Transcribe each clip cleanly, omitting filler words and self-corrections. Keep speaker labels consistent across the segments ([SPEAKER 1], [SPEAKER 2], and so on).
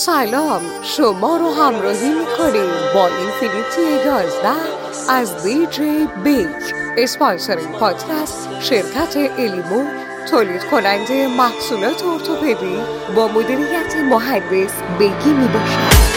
[SPEAKER 1] سلام، شما رو همراهی میکنیم با اینفینیتی 11 از دیجی بیگ. اسپانسر این پادکست شرکت الیمو، تولید کننده محصولات ارتوپدی با مدیریت مهندس بیگی میباشد.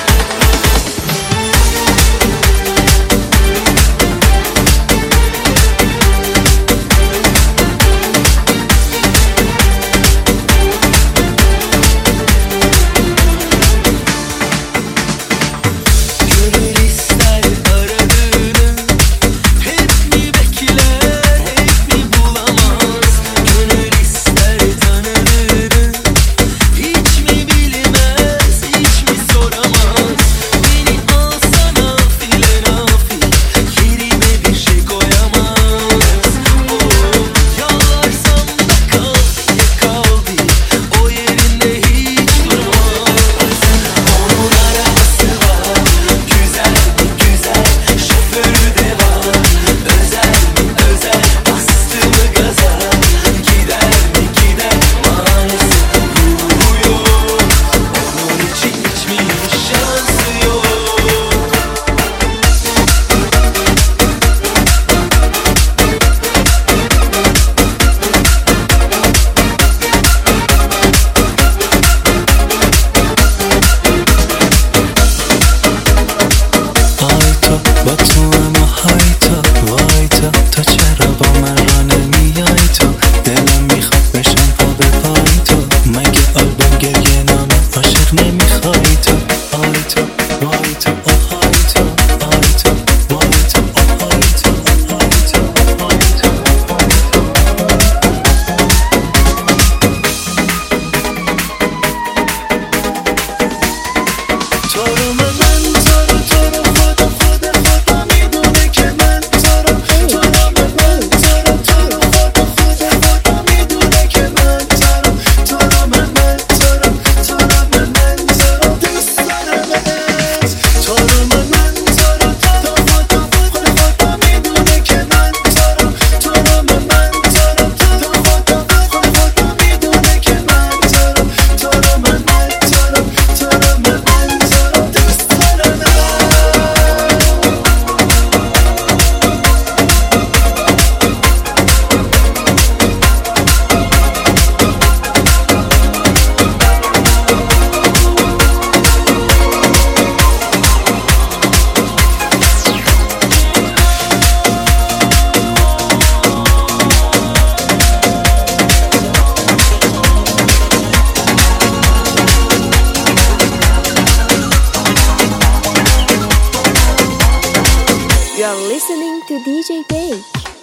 [SPEAKER 2] You're listening to DJ Bay.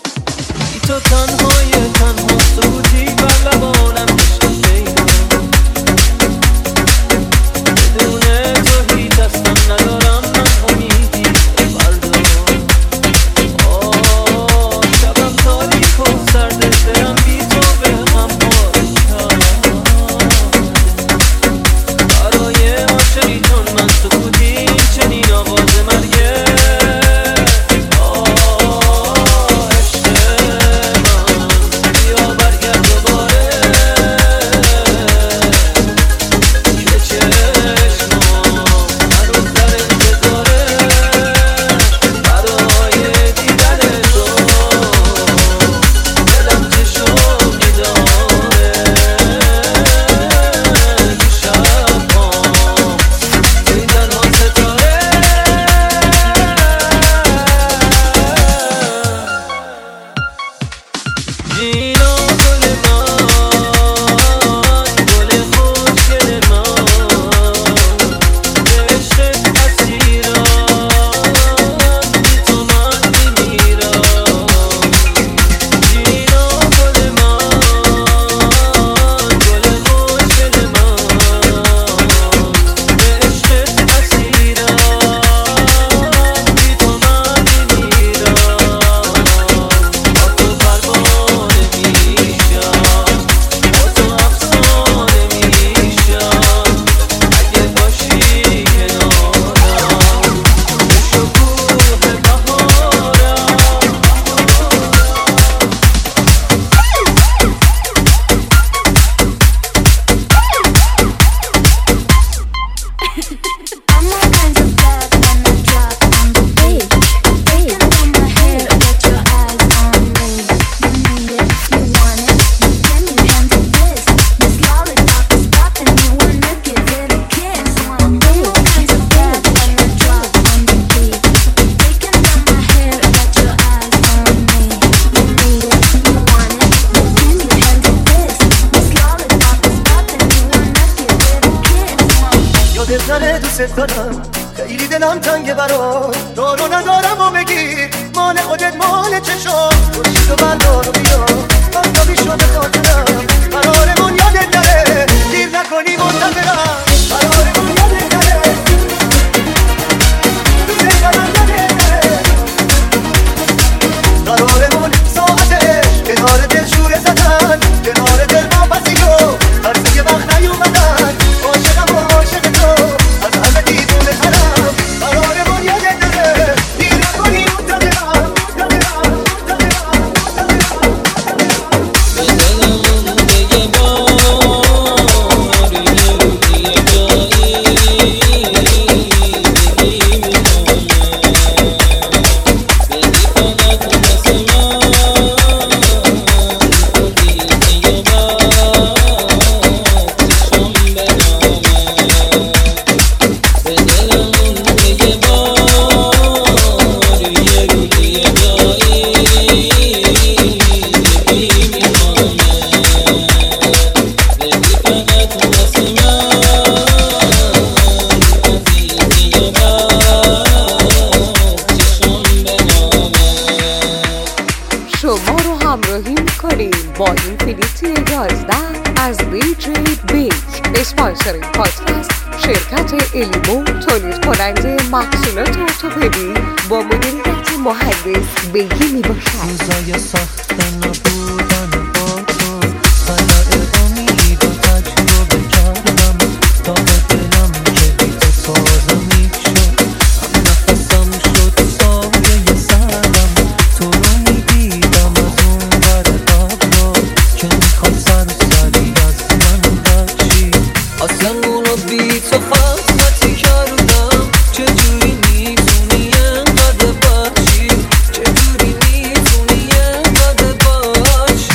[SPEAKER 3] تو تنهای تنها سکوتی بر لبانم بشنشی بدون تو هیچ اصلا ندارم من امیدی فردا. شبم تاریک و سرده دلم بی تو به هم بارد برای عاشقی چون من سکوتی چنین آغاز مرگه. عشق من بیا برگرد دوباره
[SPEAKER 4] یادت نره دوست دارم خیلی دلم تنگه برات دارو ندارم و بگیر مال خودت مال چشم خورشید و بردار و بیا آفتابی شو به خاطرم قرارمون یادت نره دیر نکنی منتظرم قرارمون یادت نره دوست دارم یادت نره قرارمون ساعتش کنار دل شوره زدن کنار دل واپسی رو هرزه وقت نیومدن عاشقم و عاشق تو از همه دیدون خرم قرارمون یادت نره دیر نکنی منتظرم
[SPEAKER 1] شما رو همراهی میکنیم با این فیلیتی 11 از دیجی بیک. اسپانسر این پادکست شرکت الیمو تولید کننده محصولات ارتوپدی با مدیریت مهندس بیگی میباشد.
[SPEAKER 5] روزای سخت نبودن با تو خلای امید و تجربه کردم تا به دلم که بی تو تازه میشد نفسم شد سایه سرم تو رو میدیدم از اون بر قبلا که میخواد سری از من بچی آسمون رو بی تو خطی کردم چجوری میتونی انقدر بچی چجوری میتونی انقدر بچی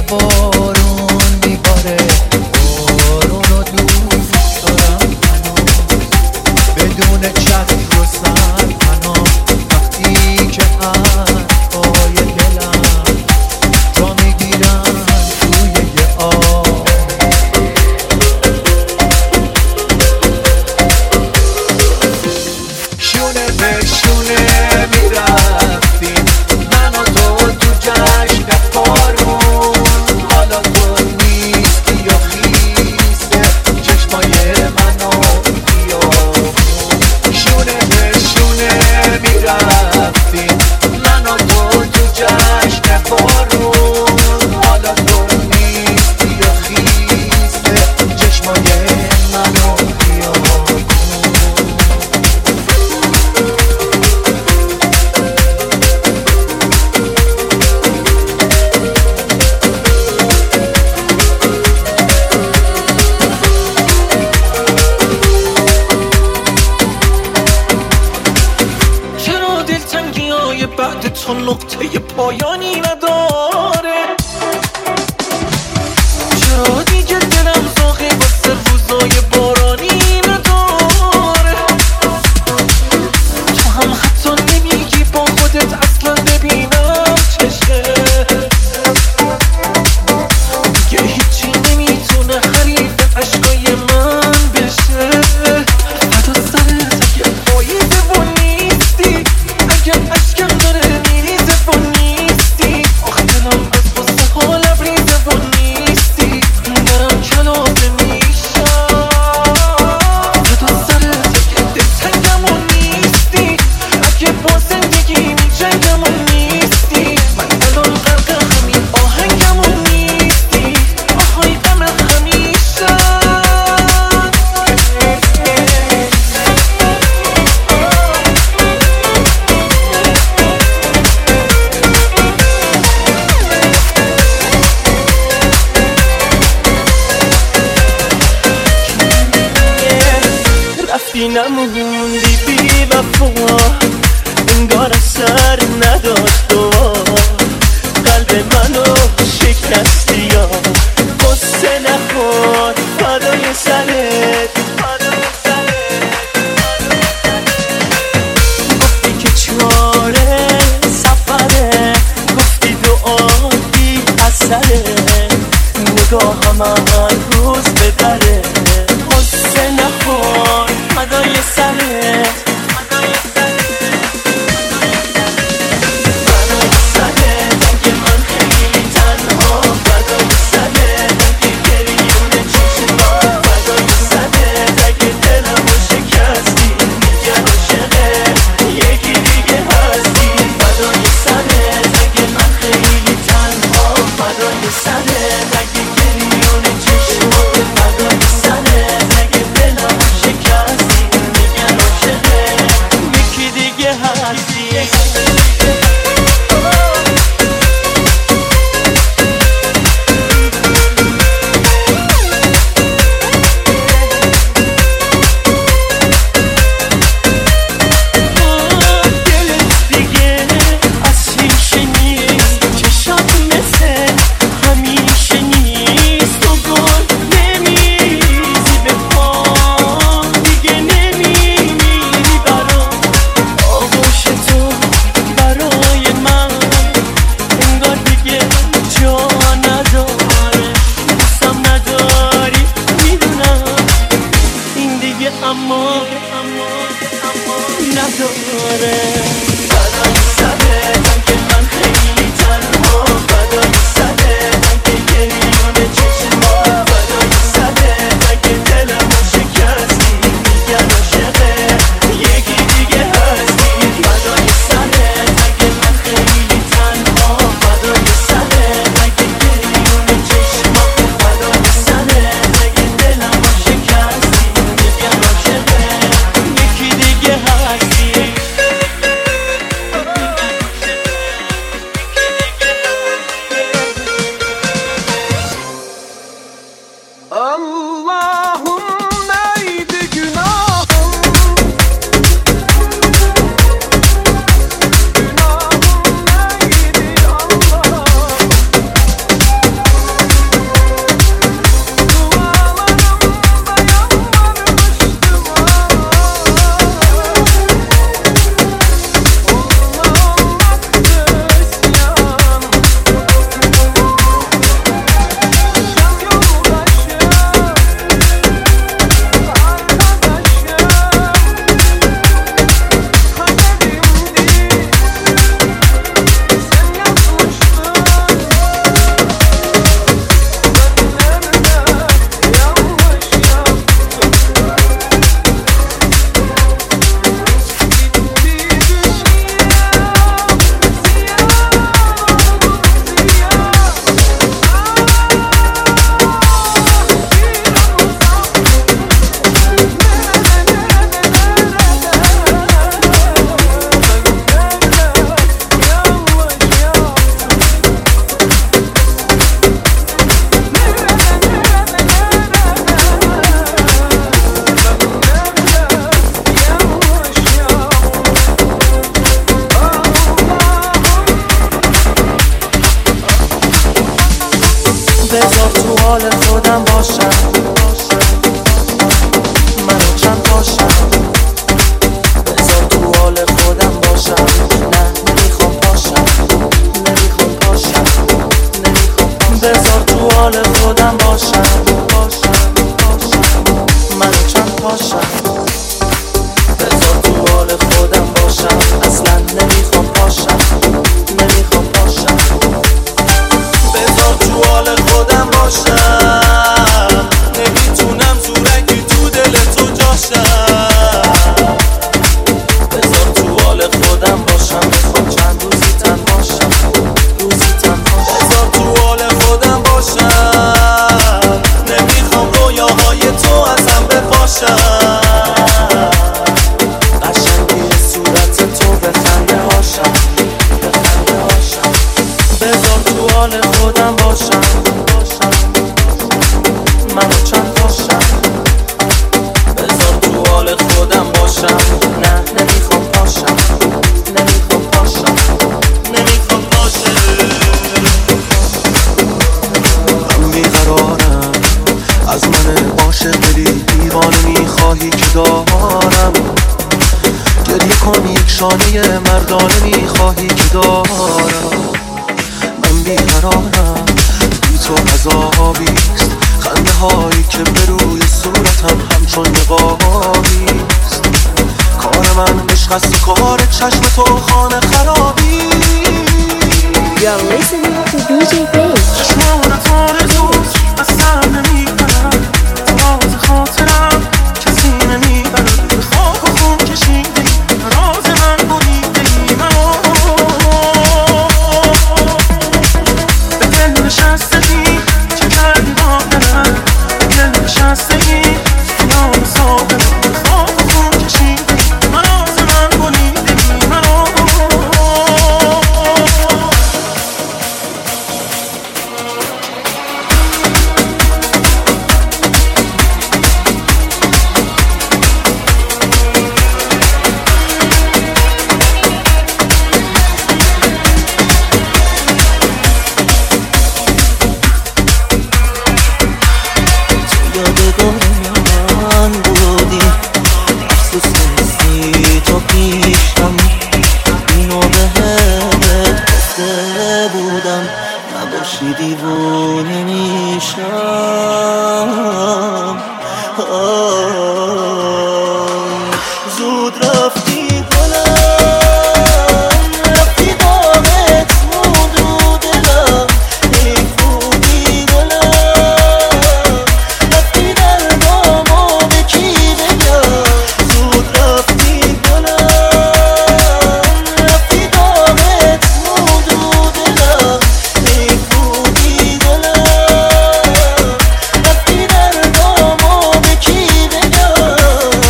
[SPEAKER 5] بارون میباره، بارون رو دوست دارم هنوز، بدون چتر و سرپناه. وقتی که حرفای دلم جا میگیرن توی یه آب، شونه به شونه میرفتیم من و تو جشن بارون. حالا تو نیستی یا خیسه چشمای من و خیابون، شونه به شونه میرفتیم من و تو جشن بارون. حالا تو نیستی یا خیسه چشمای من و خیابون.
[SPEAKER 3] چرا دلتنگی های بعد تو نقطه پایانی نداره؟ چرا دیگه دلم زاغی واسه روزای بارانی نداره؟ تو هم حتی نمیگی با خودت اصلا ببینم چشه، دیگه هیچی نمیتونه حریف عشقای من بشه. فدا سرت اگه فایده و نیستی، اگه عشقم داره میریزه و نیستی، آخه دلم از غصه ها لبریزه و نیستی، دارم کلافه میشم. فدا سرت اگه دلتنگم و نیستی، اگه با زندگی میجنگم و نیستی، من الان غرق همین آهنگم و نیستی، آهای غم همیشه. رفتی نموندی بی وفا، انگار اثر نداشت و قلب منو شکستی. یا قصه نخور فدای سرت، گفتی که چاره سفره، گفتی دعا بی اثره، نگاهم هر روز به دره. قصه نخور فدای سرت، فدای سرت اگه من خیلی تنها، فدای سرت اگه گریون چشما، فدای سرت اگه دلمو شکستی، میگه عاشقت یکی دیگه هستی. فدای سرت اگه من خیلی تنها، فدای سرت اگه گریون چشما، فدای سرت اگه دلمو شکستی، میگه عاشقت یکی دیگه هستی. دلت دیگه اسیرش نیست، چشات مثل همیشه نیست، تو بذار تو حال خودم باشم، منو چند باشم. بذار تو حال خودم باشم، نه نمیخوام باشم، نمیخوام باشم، نمیخوام باشم. بذار تو حال خودم باشم، منو چند باشم. بذار تو حال خودم باشم، اصلا نمیخوام باشم، نمیخوام باشم. بذار تو حال خودم باشم، نمیتونم زورکی تو دل تو جاشم. بذار تو حال خودم باشم، میخوام چند روزی تن باشم، روزی تن باشم. بذار تو حال خودم باشم، نمیخوام رویاهای تو ازم بپاشم. قشنگی صورت تو بخنده هاشم، بخنده هاشم. بذار تو حال خودم باشم، منو چند باشم. بذار تو حال خودم باشم، نه نمیخوام باشم، نمیخوام باشم، نمیخوام باشم. من بیقرارم، از من عاشقی دیوانه میخواهی که دارم. گریه کن یک شانه مردانه میخواهی که دارم. من بیقرارم، بی تو عذابیست. خنده هایی که به روی صورتم همچون نقابیست. کار من عشق است و کار چشم تو خانه خرابی.
[SPEAKER 2] You're listening to DJ Bass.
[SPEAKER 3] چشمانت آرزوست، از سر نمیبرم. راز خاطرم کسی نمیبرد. به خاک و خون کشیدی، راز من بریدی منو. به دل نشستگی چه کردی با دلم؟ به دل نشستگی خیال سادم. به خاک و خون کشیدی، راز من بریدی منو. دیوونه میشم. زود رفتی گلم، رفتی دامت موند رو دلم. حیفونی گلم، رفتی دردامو به کی بگم. زود رفتی گلم، رفتی دامت موند رو دلم. حیفونی گلم، رفتی دردامو به کی بگم.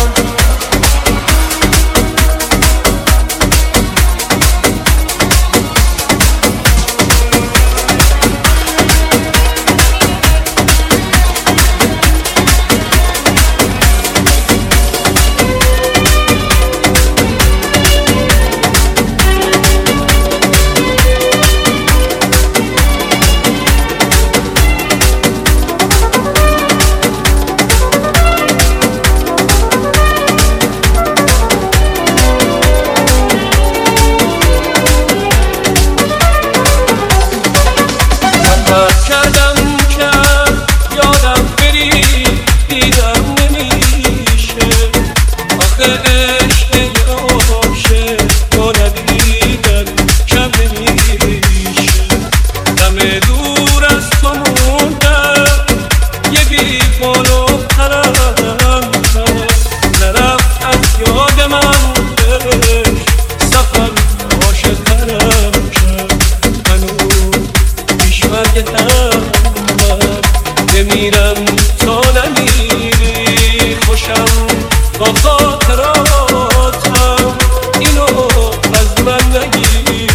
[SPEAKER 3] بمیرم تا نمیری، خوشم با خاطراتم، اینو از من نگیری.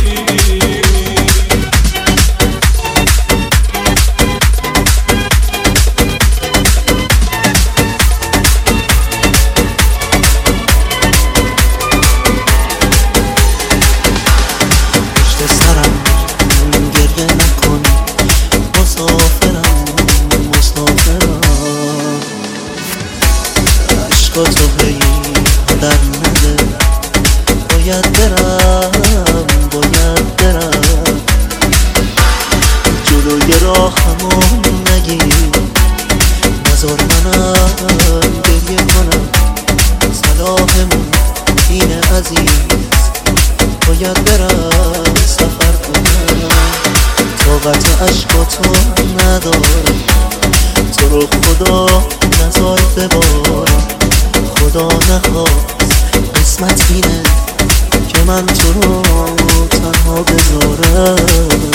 [SPEAKER 3] پشت سرم گریه نکن، مسافرم
[SPEAKER 5] عشقا تو هی در نده. باید برم باید برم جلوی راهمو نگیر، نذار منم گریه کنم. صلاحمون اینه عزیز، باید برم سفر کنم. طاقت عشقاتو ندارم، تو رو خدا نذار ببارم. خدا نخواست قسمت اینه که من تو رو تنها بذارم.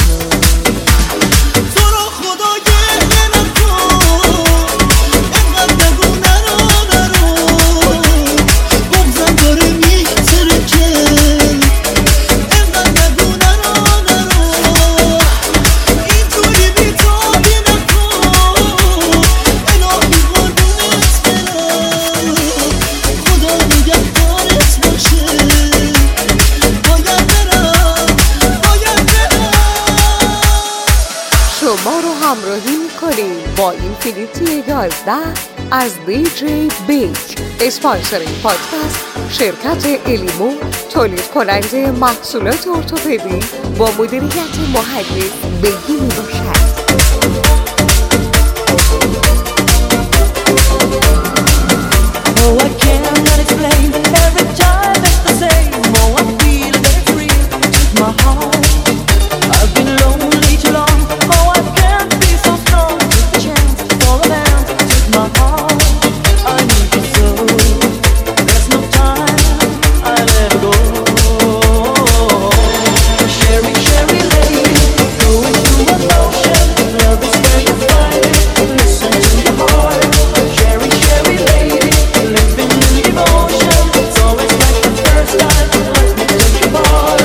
[SPEAKER 1] شما رو همراهی میکنیم با اینفینیتی 11 از دیجی بیک. اسپانسر این پادکست شرکت الیمو، تولید کننده محصولات ارتوپدی با مدیریت مهندس بگی میباشد.
[SPEAKER 5] Oh, I cannot explain. Every time it's the same. Oh, I feel that it's real. Take my heart. I've been lonely too long. Oh, I can't be so strong. Take the chance for a man. Take my heart. I need you so. There's no time. I'll ever go. Sherry, Sherry lady, going through emotion. Love is where you find it. Listen to your heart. Sherry, Sherry lady, living in devotion. It's always like the first time. Let me take you apart.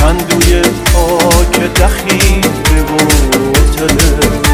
[SPEAKER 3] کندوی پاک دخیره و تلس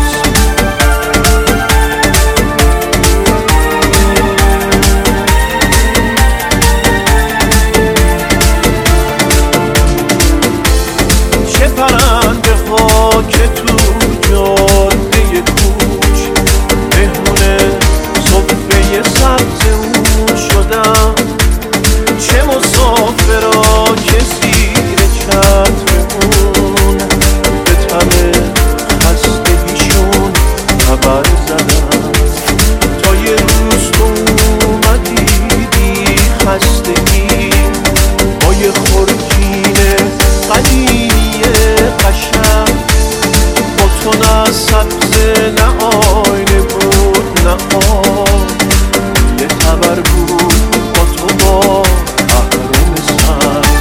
[SPEAKER 3] چه پرنده ها که تو جاده کوچ مهمون صبحه سبز اون شدم، چه مسافرها که زیر چتر اون به تب خستگیشون خبر زدم. تا یه روز تو اومدی بی خستگی با یه خورجین قدیمی قشنگ، با تو نه سبز نه آینه بود نه آب، یه خبر بود با تو با اهرام سنگ.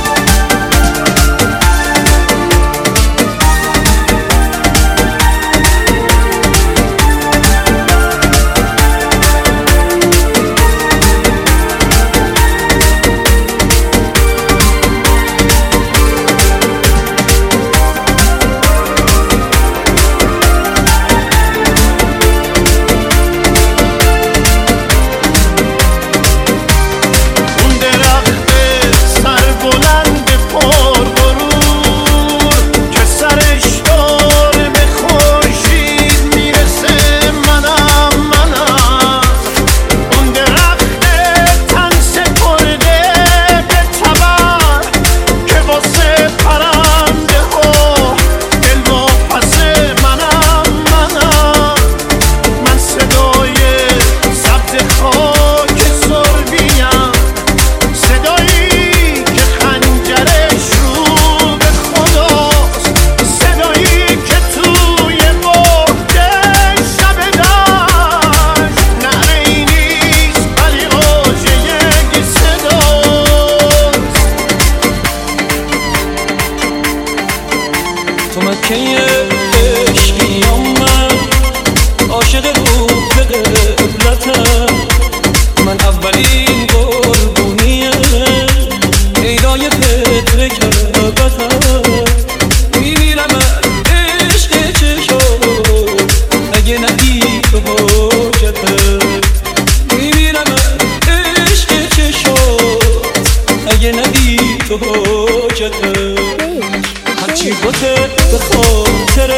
[SPEAKER 5] تو مکه عشقیام من عاشق روح قبلتم، من اولین قربونیه پیدای فطر کعبتم. میمیرم از عشق چشم اگه نگی تو حاجتم، میمیرم از عشق چشم اگه نگی تو حاجتم. هرچی باته به خاطره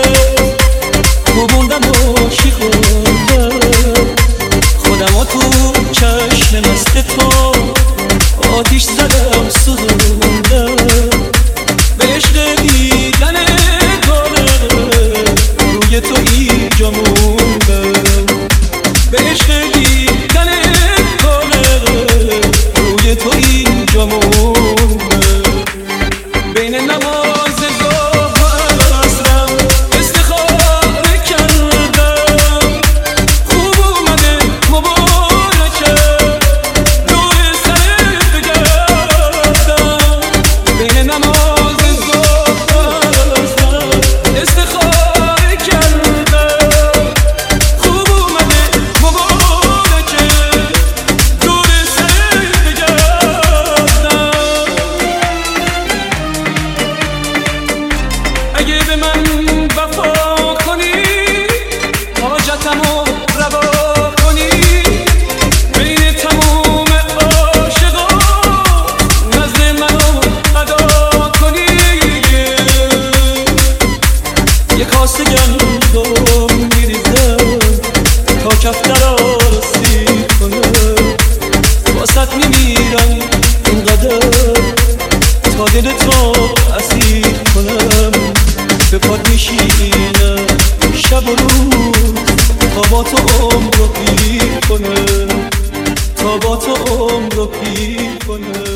[SPEAKER 5] گبوندم و شی خوندم، خودم ها تو چشم مست تو آتیش زدم سوزوندم. به عشق دیدن کاره روی تو اینجا موندم، به عشق دیدن کاره روی تو اینجا موندم. بین نماز دل تو اسیر کنم، به پاد میشینم شب و روز تا با تو عمر رو پیر کنم، تا با تو عمر رو پیر کنم.